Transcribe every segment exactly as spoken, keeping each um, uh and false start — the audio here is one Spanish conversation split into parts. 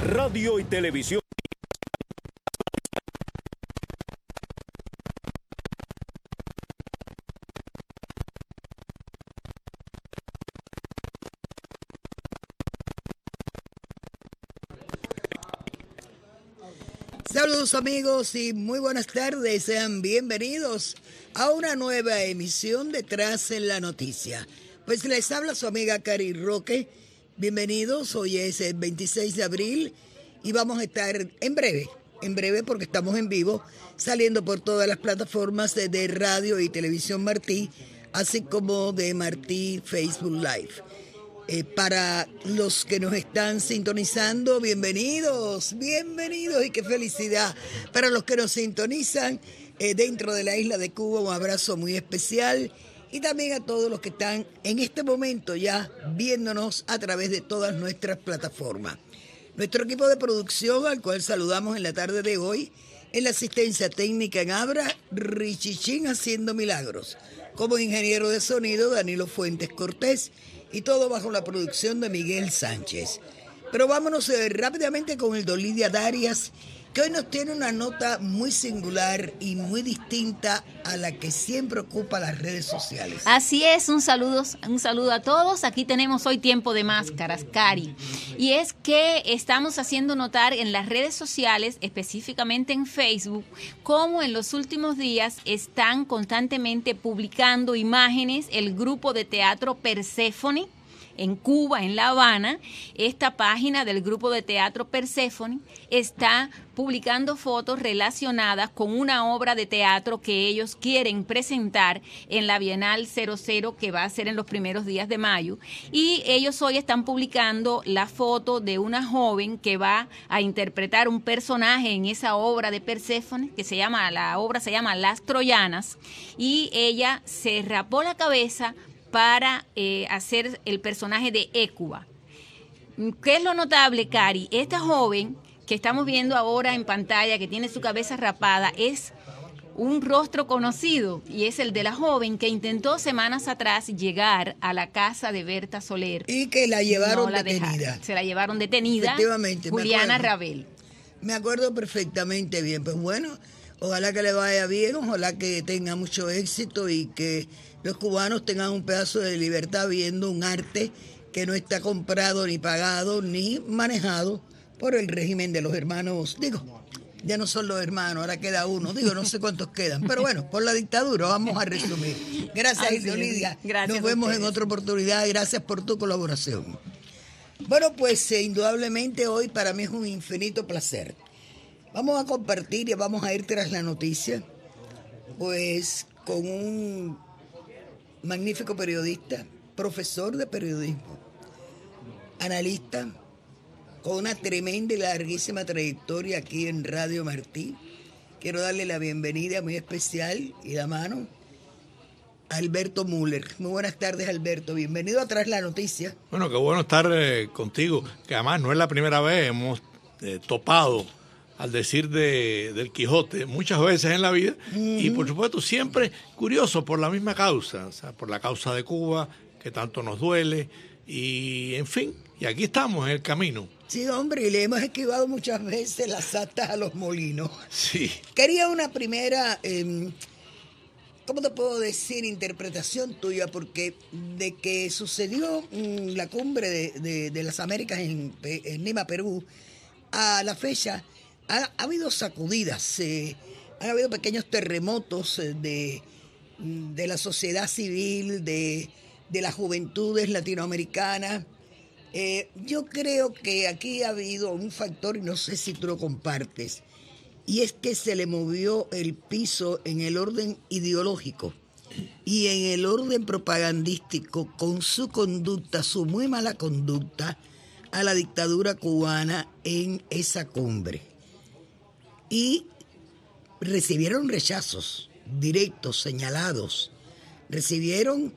Radio y Televisión. Saludos amigos y muy buenas tardes, sean bienvenidos a una nueva emisión de Tras en la Noticia. Pues les habla su amiga Cari Roque, bienvenidos, hoy es el veintiséis de abril y vamos a estar en breve, en breve porque estamos en vivo, saliendo por todas las plataformas de, de radio y televisión Martí, así como de Martí Facebook Live. Eh, para los que nos están sintonizando, bienvenidos, bienvenidos y qué felicidad. Para los que nos sintonizan eh, dentro de la isla de Cuba, un abrazo muy especial. Y también a todos los que están en este momento ya viéndonos a través de todas nuestras plataformas. Nuestro equipo de producción, al cual saludamos en la tarde de hoy, en la asistencia técnica en Abra, Richichín haciendo milagros. Como ingeniero de sonido, Danilo Fuentes Cortés. Y todo bajo la producción de Miguel Sánchez. Pero vámonos eh, rápidamente con el don Lidia Darias, que hoy nos tiene una nota muy singular y muy distinta a la que siempre ocupa las redes sociales. Así es, un saludo, un saludo a todos. Aquí tenemos hoy tiempo de máscaras, Cari. Y es que estamos haciendo notar en las redes sociales, específicamente en Facebook, cómo en los últimos días están constantemente publicando imágenes el grupo de teatro Perséfone, en Cuba, en La Habana. Esta página del grupo de teatro Perséfone está publicando fotos relacionadas con una obra de teatro que ellos quieren presentar en la Bienal cero cero, que va a ser en los primeros días de mayo. Y ellos hoy están publicando la foto de una joven que va a interpretar un personaje en esa obra de Perséfone, que se llama, la obra se llama Las Troyanas, y ella se rapó la cabeza para eh, hacer el personaje de Hécuba. ¿Qué es lo notable, Cari? Esta joven que estamos viendo ahora en pantalla, que tiene su cabeza rapada, es un rostro conocido, y es el de la joven que intentó semanas atrás llegar a la casa de Berta Soler. Y que la llevaron no la detenida. Dejaron. Se la llevaron detenida. Efectivamente. Juliana me Rabel. Me acuerdo perfectamente bien. Pues bueno, ojalá que le vaya bien, ojalá que tenga mucho éxito y que los cubanos tengan un pedazo de libertad viendo un arte que no está comprado ni pagado ni manejado por el régimen de los hermanos. Digo, ya no son los hermanos, ahora queda uno. Digo, no sé cuántos quedan, pero bueno, por la dictadura vamos a resumir. Gracias, Isla Lidia. Gracias. Nos vemos en otra oportunidad. Gracias por tu colaboración. Bueno, pues eh, indudablemente hoy para mí es un infinito placer. Vamos a compartir y vamos a ir tras la noticia, pues con un magnífico periodista, profesor de periodismo, analista, con una tremenda y larguísima trayectoria aquí en Radio Martí. Quiero darle la bienvenida muy especial y la mano a Alberto Müller. Muy buenas tardes, Alberto. Bienvenido a Tras la Noticia. Bueno, qué bueno estar eh, contigo, que además no es la primera vez, hemos eh, topado al decir de, del Quijote muchas veces en la vida, uh-huh. Y por supuesto siempre curioso por la misma causa, o sea, por la causa de Cuba, que tanto nos duele, y en fin, y aquí estamos en el camino. Sí, hombre, y le hemos esquivado muchas veces las astas a los molinos. Sí. Quería una primera, eh, ¿cómo te puedo decir? Interpretación tuya, porque de que sucedió mmm, la cumbre de, de, de las Américas en, en Lima, Perú, a la fecha, Ha, ha habido sacudidas, eh, han habido pequeños terremotos eh, de, de la sociedad civil, de, de las juventudes latinoamericanas. Eh, yo creo que aquí ha habido un factor, y no sé si tú lo compartes, y es que se le movió el piso en el orden ideológico y en el orden propagandístico con su conducta, su muy mala conducta, a la dictadura cubana en esa cumbre. Y recibieron rechazos directos, señalados. Recibieron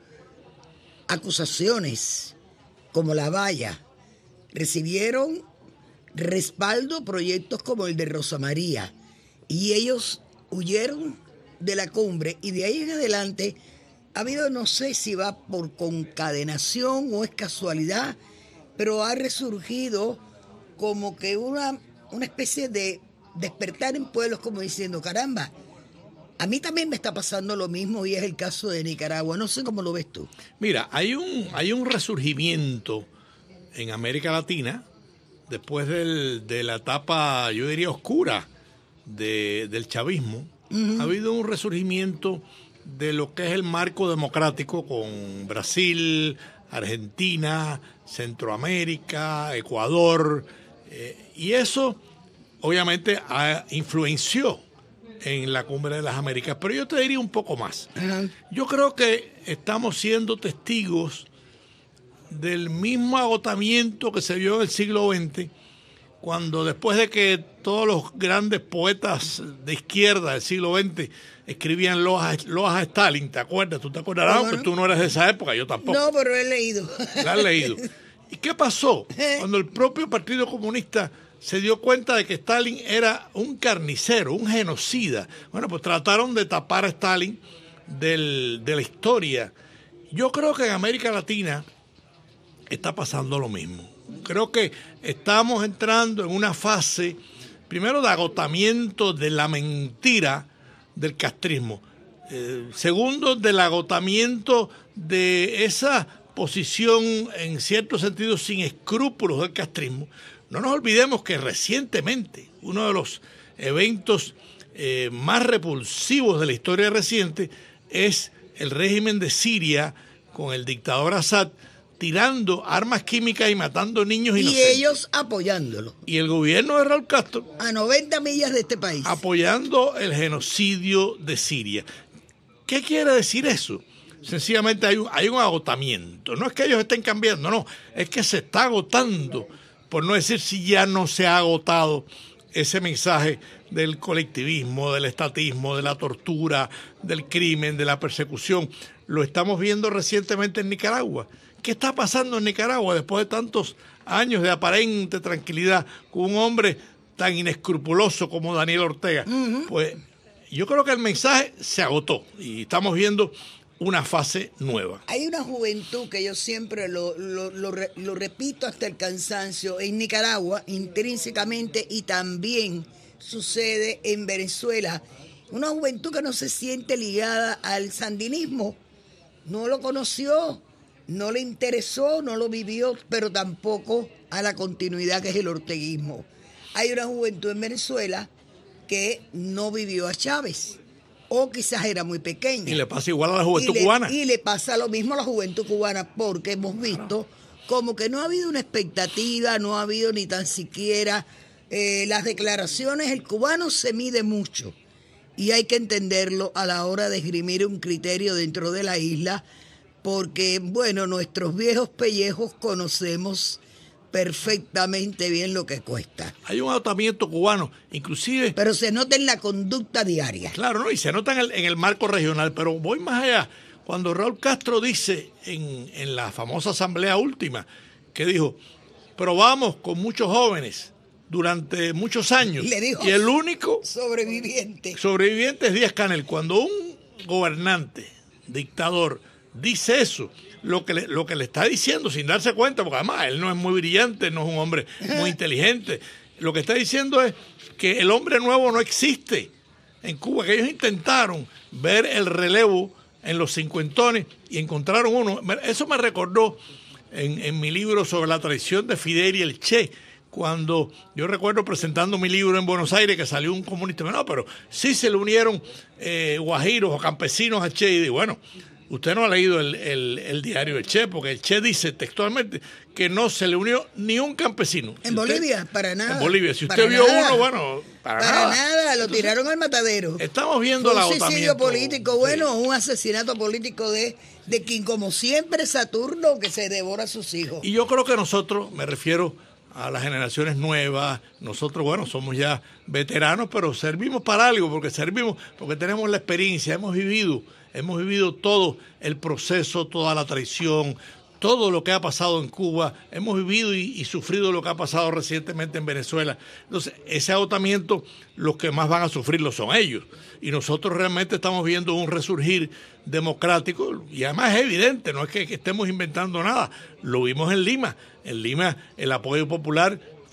acusaciones como la valla. Recibieron respaldo proyectos como el de Rosa María. Y ellos huyeron de la cumbre. Y de ahí en adelante ha habido, no sé si va por concadenación o es casualidad, pero ha resurgido como que una, una especie de despertar en pueblos, como diciendo, caramba, a mí también me está pasando lo mismo, y es el caso de Nicaragua. No sé cómo lo ves tú. Mira, hay un, hay un resurgimiento en América Latina después del, de la etapa, yo diría, oscura de, del chavismo. Uh-huh. Ha habido un resurgimiento de lo que es el marco democrático con Brasil, Argentina, Centroamérica, Ecuador, eh, y eso obviamente ha, influenció en la Cumbre de las Américas, pero yo te diría un poco más. Uh-huh. Yo creo que estamos siendo testigos del mismo agotamiento que se vio en el siglo veinte, cuando después de que todos los grandes poetas de izquierda del siglo veinte escribían loas, loas a Stalin, ¿te acuerdas? ¿Tú te acordarás? Bueno, tú no eres de esa época, yo tampoco. No, pero he leído. La has leído. ¿Y qué pasó? Cuando el propio Partido Comunista se dio cuenta de que Stalin era un carnicero, un genocida. Bueno, pues trataron de tapar a Stalin del, de la historia. Yo creo que en América Latina está pasando lo mismo. Creo que estamos entrando en una fase, primero, de agotamiento de la mentira del castrismo. Eh, segundo, del agotamiento de esa posición, en cierto sentido, sin escrúpulos del castrismo. No nos olvidemos que recientemente, uno de los eventos eh, más repulsivos de la historia reciente es el régimen de Siria con el dictador Assad, tirando armas químicas y matando niños inocentes. Y ellos apoyándolo. Y el gobierno de Raúl Castro, a noventa millas de este país, apoyando el genocidio de Siria. ¿Qué quiere decir eso? Sencillamente hay un, hay un agotamiento. No es que ellos estén cambiando, no. Es que se está agotando, por no decir si ya no se ha agotado ese mensaje del colectivismo, del estatismo, de la tortura, del crimen, de la persecución. Lo estamos viendo recientemente en Nicaragua. ¿Qué está pasando en Nicaragua después de tantos años de aparente tranquilidad con un hombre tan inescrupuloso como Daniel Ortega? Uh-huh. Pues yo creo que el mensaje se agotó y estamos viendo una fase nueva. Hay una juventud que yo siempre lo, lo, lo, lo repito hasta el cansancio en Nicaragua, intrínsecamente, y también sucede en Venezuela. Una juventud que no se siente ligada al sandinismo, no lo conoció, no le interesó, no lo vivió, pero tampoco a la continuidad que es el orteguismo. Hay una juventud en Venezuela que no vivió a Chávez, o quizás era muy pequeña. Y le pasa igual a la juventud y le, cubana. Y le pasa lo mismo a la juventud cubana, porque hemos visto como que no ha habido una expectativa, no ha habido ni tan siquiera eh, las declaraciones. El cubano se mide mucho y hay que entenderlo a la hora de esgrimir un criterio dentro de la isla, porque, bueno, nuestros viejos pellejos conocemos perfectamente bien lo que cuesta. Hay un agotamiento cubano, inclusive... Pero se nota en la conducta diaria. Claro, ¿no? Y se nota en el, en el marco regional, pero voy más allá. Cuando Raúl Castro dice en, en la famosa asamblea última, que dijo, probamos con muchos jóvenes durante muchos años, Le dijo, y el único sobreviviente. sobreviviente es Díaz-Canel. Cuando un gobernante, dictador, dice eso, lo que, le, lo que le está diciendo sin darse cuenta, porque además él no es muy brillante, no es un hombre muy inteligente, lo que está diciendo es que el hombre nuevo no existe en Cuba, que ellos intentaron ver el relevo en los cincuentones y encontraron uno. Eso me recordó en, en mi libro sobre la traición de Fidel y el Che, cuando yo recuerdo presentando mi libro en Buenos Aires, que salió un comunista, no, pero sí se le unieron eh, guajiros o campesinos al Che, y digo, bueno, usted no ha leído el, el, el diario del Che, porque el Che dice textualmente que no se le unió ni un campesino. En si Bolivia, usted, para nada. En Bolivia, si usted vio nada. uno, bueno, para, para nada. nada. Lo Entonces, tiraron al matadero. Estamos viendo el agotamiento. Un suicidio político, bueno, sí. Un asesinato político de, de quien, como siempre, Saturno, que se devora a sus hijos. Y yo creo que nosotros, me refiero a las generaciones nuevas, nosotros, bueno, somos ya veteranos, pero servimos para algo, porque servimos, porque tenemos la experiencia, hemos vivido, hemos vivido todo el proceso, toda la traición, todo lo que ha pasado en Cuba, hemos vivido y, y sufrido lo que ha pasado recientemente en Venezuela. Entonces, ese agotamiento, los que más van a sufrirlo son ellos. Y nosotros realmente estamos viendo un resurgir democrático, y además es evidente, no es que, que estemos inventando nada, lo vimos en Lima. En Lima el apoyo popular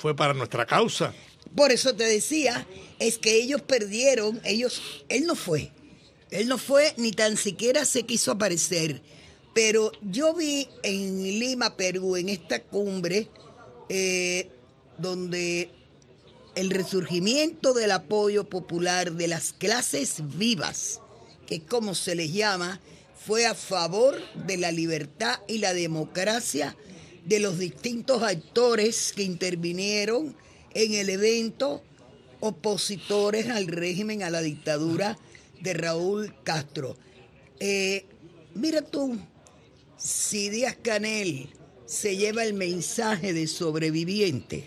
fue para nuestra causa. Por eso te decía, es que ellos perdieron, ellos, él no fue, él no fue ni tan siquiera se quiso aparecer, pero yo vi en Lima, Perú, en esta cumbre, eh, donde el resurgimiento del apoyo popular de las clases vivas, que es como se les llama, fue a favor de la libertad y la democracia de los distintos actores que intervinieron en el evento, opositores al régimen, a la dictadura de Raúl Castro. Eh, mira tú, si Díaz-Canel se lleva el mensaje de sobreviviente,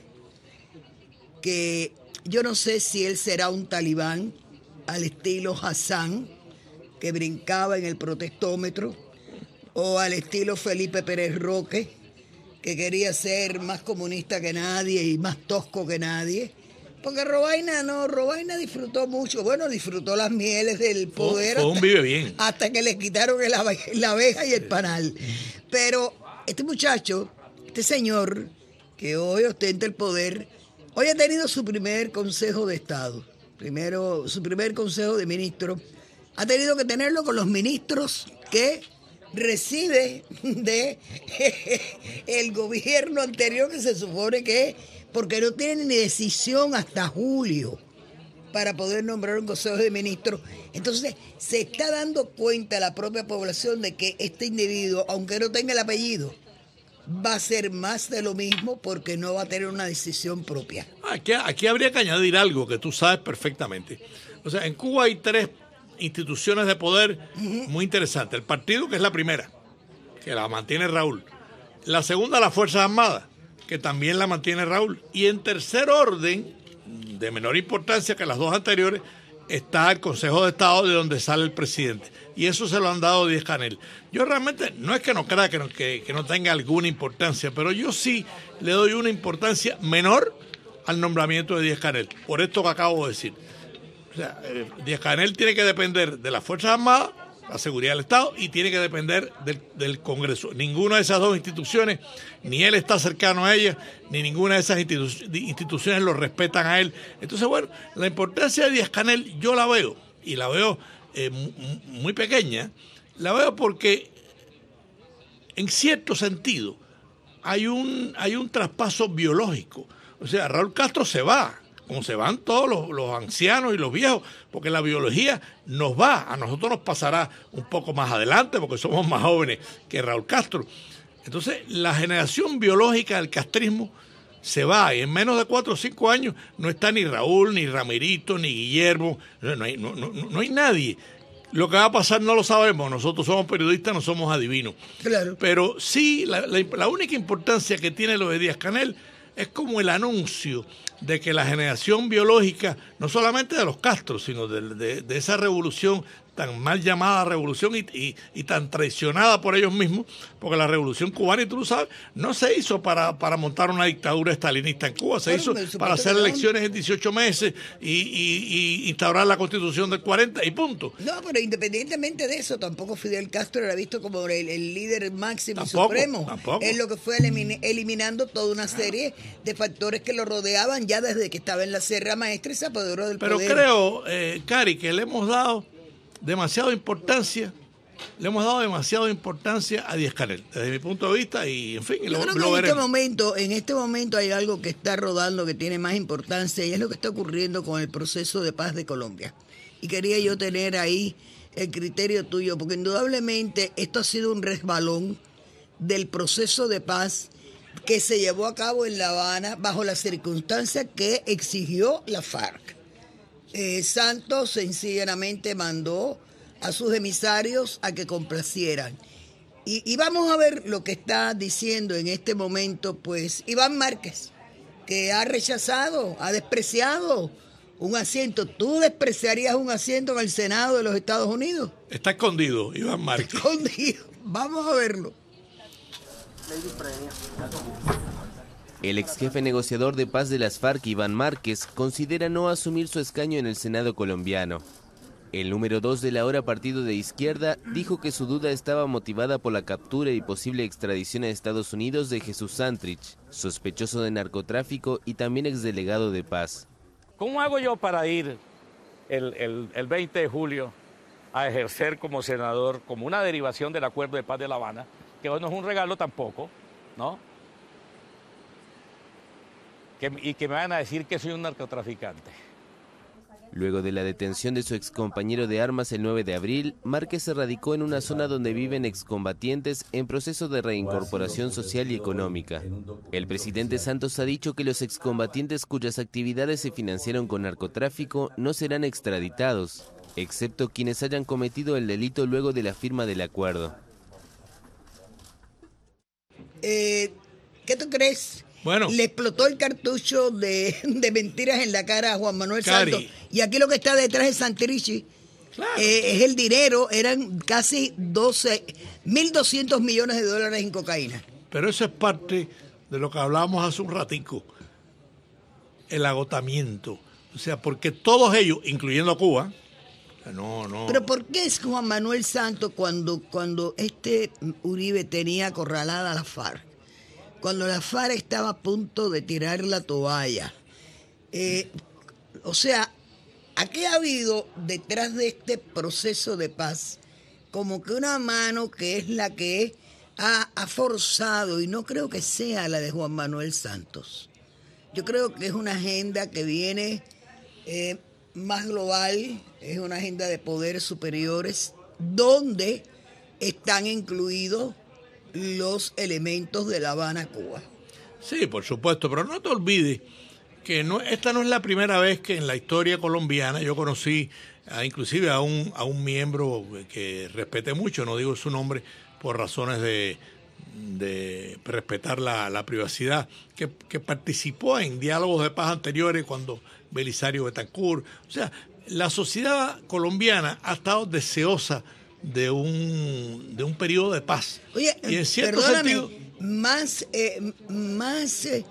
que yo no sé si él será un talibán al estilo Hassan, que brincaba en el protestómetro, o al estilo Felipe Pérez Roque, que quería ser más comunista que nadie y más tosco que nadie. Porque Robaina no, Robaina disfrutó mucho, bueno, disfrutó las mieles del poder. Fue un vive bien. Hasta que le quitaron el abe, la abeja y el panal. Pero este muchacho, este señor, que hoy ostenta el poder, hoy ha tenido su primer consejo de Estado, primero su primer consejo de ministros, ha tenido que tenerlo con los ministros que recibe de el gobierno anterior, que se supone que, porque no tienen ni decisión hasta julio para poder nombrar un consejo de ministros. Entonces se está dando cuenta la propia población de que este individuo, aunque no tenga el apellido, va a ser más de lo mismo porque no va a tener una decisión propia. Aquí, aquí habría que añadir algo que tú sabes perfectamente. O sea, en Cuba hay tres instituciones de poder uh-huh. muy interesantes. El partido, que es la primera, que la mantiene Raúl. La segunda, las Fuerzas Armadas, que también la mantiene Raúl. Y en tercer orden, de menor importancia que las dos anteriores, está el Consejo de Estado, de donde sale el presidente. Y eso se lo han dado Díaz-Canel. Yo realmente, no es que no crea que no, que, que no tenga alguna importancia, pero yo sí le doy una importancia menor al nombramiento de Díaz-Canel, por esto que acabo de decir. O sea, eh, Díaz-Canel tiene que depender de las Fuerzas Armadas, la seguridad del Estado, y tiene que depender del, del Congreso. Ninguna de esas dos instituciones, ni él está cercano a ellas, ni ninguna de esas institu- instituciones lo respetan a él. Entonces, bueno, la importancia de Díaz-Canel yo la veo, y la veo eh, m- muy pequeña, la veo porque, en cierto sentido, hay un, hay un traspaso biológico. O sea, Raúl Castro se va, como se van todos los, los ancianos y los viejos, porque la biología nos va, a nosotros nos pasará un poco más adelante, porque somos más jóvenes que Raúl Castro. Entonces, la generación biológica del castrismo se va, y en menos de cuatro o cinco años no está ni Raúl, ni Ramirito, ni Guillermo, no hay, no, no, no hay nadie. Lo que va a pasar no lo sabemos, nosotros somos periodistas, no somos adivinos. Claro. Pero sí, la, la, la única importancia que tiene lo de Díaz-Canel es como el anuncio de que la generación biológica, no solamente de los Castro, sino de, de, de esa revolución tan mal llamada revolución y, y, y tan traicionada por ellos mismos, porque la revolución cubana, y tú lo sabes, no se hizo para, para montar una dictadura estalinista en Cuba, se bueno, hizo para hacer elecciones en dieciocho meses y, y, y instaurar la constitución del cuarenta y punto. No, pero independientemente de eso, tampoco Fidel Castro era visto como el, el líder máximo tampoco, y supremo. Tampoco. Es lo que fue elimin, eliminando toda una serie de factores que lo rodeaban ya desde que estaba en la Sierra Maestra y se apoderó del pero poder. Pero creo, eh, Cari, que le hemos dado demasiada importancia, le hemos dado demasiada importancia a Díaz-Canel, desde mi punto de vista, y en fin, Yo lo, creo que lo en veremos. este momento, en este momento hay algo que está rodando que tiene más importancia, y es lo que está ocurriendo con el proceso de paz de Colombia. Y quería yo tener ahí el criterio tuyo, porque indudablemente esto ha sido un resbalón del proceso de paz que se llevó a cabo en La Habana bajo las circunstancias que exigió la FARC. Eh, Santos sencillamente mandó a sus emisarios a que complacieran. Y, y vamos a ver lo que está diciendo en este momento, pues, Iván Márquez, que ha rechazado, ha despreciado un asiento. ¿Tú despreciarías un asiento en el Senado de los Estados Unidos? Está escondido, Iván Márquez. Escondido. Vamos a verlo. El ex jefe negociador de paz de las FARC, Iván Márquez, considera no asumir su escaño en el Senado colombiano. El número dos del ahora partido de izquierda dijo que su duda estaba motivada por la captura y posible extradición a Estados Unidos de Jesús Santrich, sospechoso de narcotráfico y también exdelegado de paz. ¿Cómo hago yo para ir el, el, el veinte de julio a ejercer como senador, como una derivación del Acuerdo de Paz de La Habana, que hoy no es un regalo tampoco, ¿no? Que, y que me van a decir que soy un narcotraficante. Luego de la detención de su excompañero de armas el nueve de abril, Márquez se radicó en una zona donde viven excombatientes en proceso de reincorporación social y económica. El presidente Santos ha dicho que los excombatientes cuyas actividades se financiaron con narcotráfico no serán extraditados, excepto quienes hayan cometido el delito luego de la firma del acuerdo. Eh, ¿Qué tú crees? Bueno, le explotó el cartucho de, de mentiras en la cara a Juan Manuel Cari. Santos. Y aquí lo que está detrás de Santrichi Claro. eh, es el dinero. Eran casi doce mil doscientos millones de dólares en cocaína. Pero eso es parte de lo que hablábamos hace un ratico, el agotamiento. O sea, porque todos ellos, incluyendo a Cuba, no, no. Pero ¿por qué es Juan Manuel Santos cuando, cuando este Uribe tenía acorralada a la FARC? Cuando la FARC estaba a punto de tirar la toalla. Eh, o sea, ¿a qué ha habido detrás de este proceso de paz? Como que una mano que es la que ha, ha forzado, y no creo que sea la de Juan Manuel Santos. Yo creo que es una agenda que viene eh, más global, es una agenda de poderes superiores, donde están incluidos los elementos de La Habana, Cuba. Sí, por supuesto, pero no te olvides que no, esta no es la primera vez que en la historia colombiana yo conocí a, inclusive a un, a un miembro que respeté mucho, no digo su nombre por razones de, de respetar la, la privacidad, que, que participó en diálogos de paz anteriores cuando Belisario Betancourt. O sea, la sociedad colombiana ha estado deseosa de un de un periodo de paz. Oye, y en cierto perdóname, sentido, más, eh, más, eh,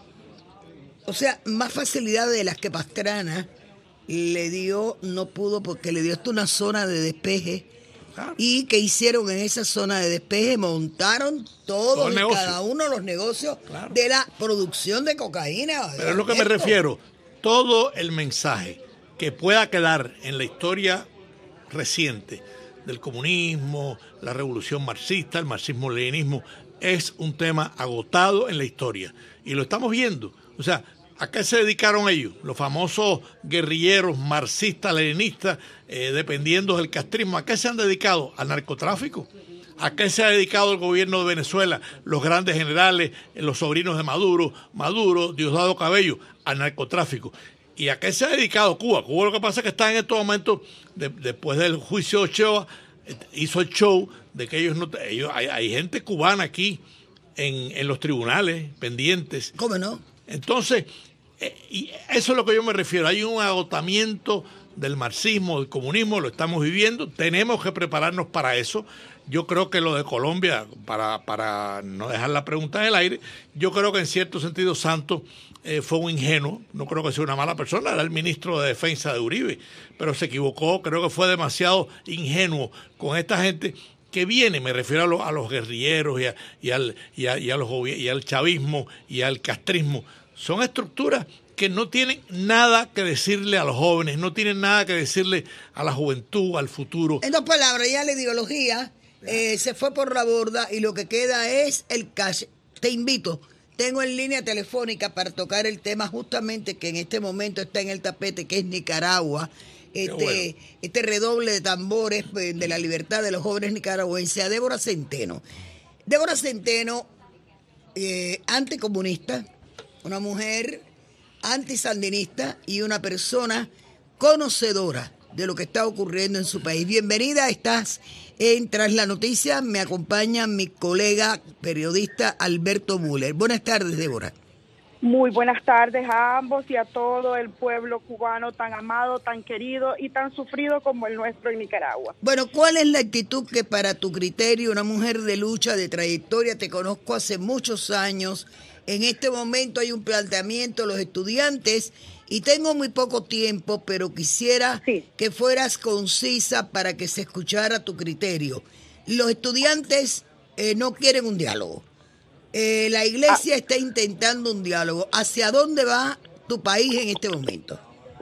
o sea, más facilidad de las que Pastrana le dio, no pudo porque le dio hasta una zona de despeje. claro, Y que hicieron en esa zona de despeje, montaron todos Todo el y negocio. cada uno los negocios Claro. de la producción de cocaína. pero es lo que me Esto. refiero, todo el mensaje que pueda quedar en la historia reciente del comunismo, la revolución marxista, el marxismo-leninismo, es un tema agotado en la historia. Y lo estamos viendo. O sea, ¿a qué se dedicaron ellos? Los famosos guerrilleros marxistas, leninistas, eh, dependiendo del castrismo. ¿A qué se han dedicado? Al narcotráfico. ¿A qué se ha dedicado el gobierno de Venezuela? Los grandes generales, eh, los sobrinos de Maduro, Maduro, Diosdado Cabello, al narcotráfico. ¿Y a qué se ha dedicado Cuba? Cuba lo que pasa es que está en estos momentos, de, después del juicio de Ochoa, eh, hizo el show de que ellos no... ellos hay, hay gente cubana aquí en, en los tribunales pendientes. ¿Cómo no? Entonces, eh, y eso es lo que yo me refiero. Hay un agotamiento del marxismo, del comunismo, lo estamos viviendo. Tenemos que prepararnos para eso. Yo creo que lo de Colombia, para, para no dejar la pregunta en el aire, yo creo que en cierto sentido Santos eh, fue un ingenuo. No creo que sea una mala persona, era el ministro de Defensa de Uribe, pero se equivocó. Creo que fue demasiado ingenuo con esta gente que viene, me refiero a, lo, a los guerrilleros y, a, y, al, y, a, y, a los, y al chavismo y al castrismo. Son estructuras que no tienen nada que decirle a los jóvenes, no tienen nada que decirle a la juventud, al futuro. En dos palabras, ya la ideología eh, se fue por la borda y lo que queda es el cash. Te invito, tengo en línea telefónica para tocar el tema justamente que en este momento está en el tapete, que es Nicaragua. Este, bueno. este redoble de tambores de la libertad de los jóvenes nicaragüenses, a Débora Centeno. Débora Centeno, eh, anticomunista, una mujer antisandinista y una persona conocedora de lo que está ocurriendo en su país. Bienvenida, estás en Tras la Noticia. Me acompaña mi colega periodista Alberto Müller. Buenas tardes, Débora. Muy buenas tardes a ambos y a todo el pueblo cubano tan amado, tan querido y tan sufrido como el nuestro en Nicaragua. Bueno, ¿cuál es la actitud que para tu criterio, una mujer de lucha, de trayectoria, te conozco hace muchos años, en este momento hay un planteamiento de los estudiantes y tengo muy poco tiempo, pero quisiera sí. que fueras concisa para que se escuchara tu criterio. Los estudiantes eh, no quieren un diálogo. Eh, la iglesia ah. está intentando un diálogo. ¿Hacia dónde va tu país en este momento?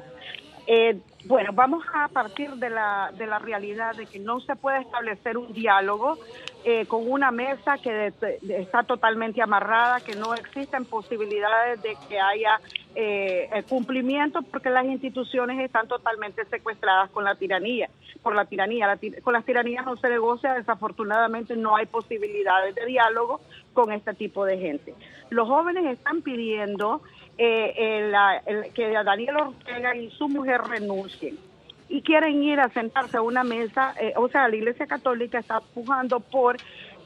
Eh, bueno, vamos a partir de la, de la realidad de que no se puede establecer un diálogo eh, con una mesa que de, de, está totalmente amarrada, que no existen posibilidades de que haya eh, cumplimiento porque las instituciones están totalmente secuestradas con la tiranía. Por la tiranía, la tir- con las tiranías no se negocia, desafortunadamente no hay posibilidades de diálogo con este tipo de gente. Los jóvenes están pidiendo eh, el, el, que Daniel Ortega y su mujer renuncien y quieren ir a sentarse a una mesa, eh, o sea, la Iglesia Católica está pujando por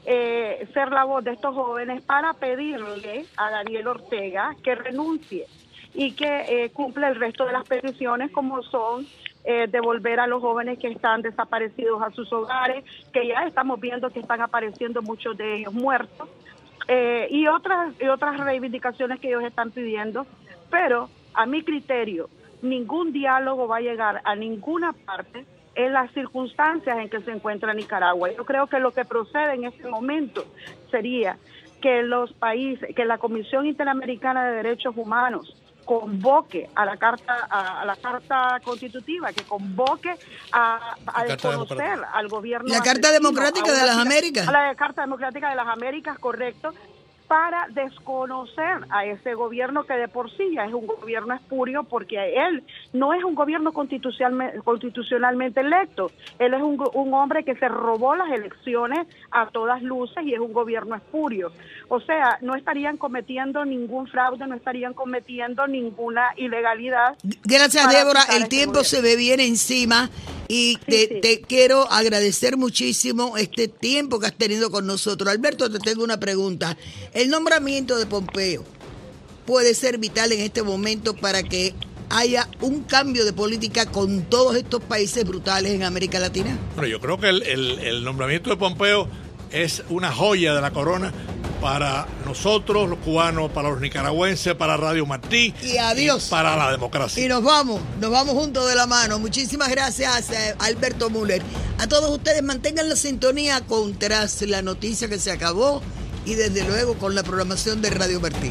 eh, ser la voz de estos jóvenes para pedirle a Daniel Ortega que renuncie y que eh, cumpla el resto de las peticiones como son Eh, devolver a los jóvenes que están desaparecidos a sus hogares, que ya estamos viendo que están apareciendo muchos de ellos muertos, eh, y otras y otras reivindicaciones que ellos están pidiendo, pero a mi criterio ningún diálogo va a llegar a ninguna parte en las circunstancias en que se encuentra Nicaragua. Yo creo que lo que procede en este momento sería que los países, que la Comisión Interamericana de Derechos Humanos convoque a la carta a, a la carta constitutiva, que convoque a, a desconocer al gobierno. La Carta Democrática de las Américas. A la Carta Democrática de las Américas, correcto, para desconocer a ese gobierno que de por sí ya es un gobierno espurio, porque él no es un gobierno constitucionalmente, constitucionalmente electo, él es un, un hombre que se robó las elecciones a todas luces y es un gobierno espurio. O sea, no estarían cometiendo ningún fraude, no estarían cometiendo ninguna ilegalidad. Gracias, Débora, el tiempo se me viene encima. Y te, sí, sí. te quiero agradecer muchísimo este tiempo que has tenido con nosotros. Alberto, te tengo una pregunta. ¿El nombramiento de Pompeo puede ser vital en este momento para que haya un cambio de política con todos estos países brutales en América Latina? Bueno, yo creo que el, el, el nombramiento de Pompeo es una joya de la corona para nosotros, los cubanos, para los nicaragüenses, para Radio Martí. Y adiós. Y para la democracia. Y nos vamos, nos vamos juntos de la mano. Muchísimas gracias, eh, Alberto Müller. A todos ustedes, mantengan la sintonía con Tras la Noticia que se acabó y desde luego con la programación de Radio Martí.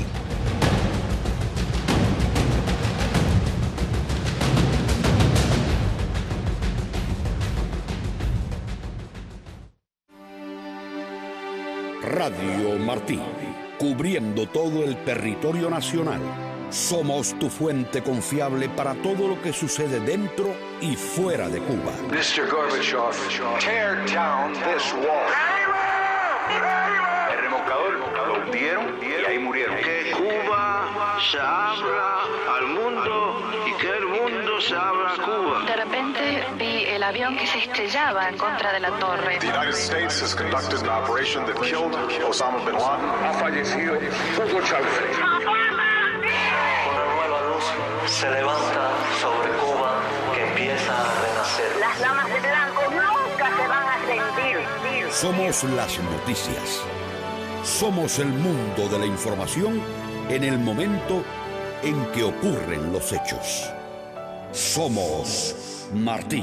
Radio Martí, cubriendo todo el territorio nacional. Somos tu fuente confiable para todo lo que sucede dentro y fuera de Cuba. mister Gorbachev, tear down this wall. El remolcador lo hundieron y ahí murieron. Que Cuba se abra al mundo y que el mundo se abra a Cuba. De repente vi el avión que se estrellaba en contra de la torre. The United States has conducted an operation that killed Osama bin Laden. Ha fallecido Hugo Chávez. Una nueva luz se levanta sobre Cuba que empieza a renacer. Las damas de blanco nunca se van a rendir. Somos las noticias. Somos el mundo de la información en el momento en que ocurren los hechos. Somos Martí.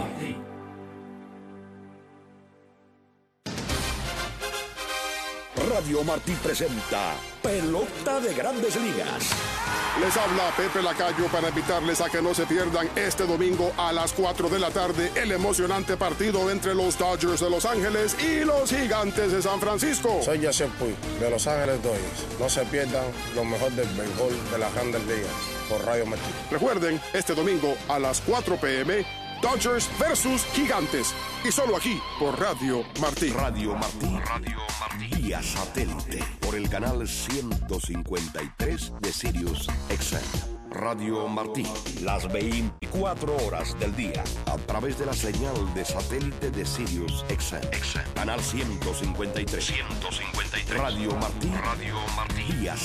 Radio Martí presenta Pelota de Grandes Ligas. Les habla Pepe Lacayo para invitarles a que no se pierdan este domingo a las cuatro de la tarde el emocionante partido entre los Dodgers de Los Ángeles y los Gigantes de San Francisco. Soy José Puy, de Los Ángeles Dodgers. No se pierdan lo mejor del béisbol de la Grandes Ligas por Radio Martí. Recuerden, este domingo a las cuatro p.m., Dodgers versus Gigantes. Y solo aquí, por Radio Martí. Radio Martí. Radio Martí. Vía satélite. Por el canal ciento cincuenta y tres de Sirius X M. Radio Martí. Las veinticuatro horas del día. A través de la señal de satélite de Sirius X M. Canal ciento cincuenta y tres. ciento cincuenta y tres. Radio Martí. Radio Martí. Vía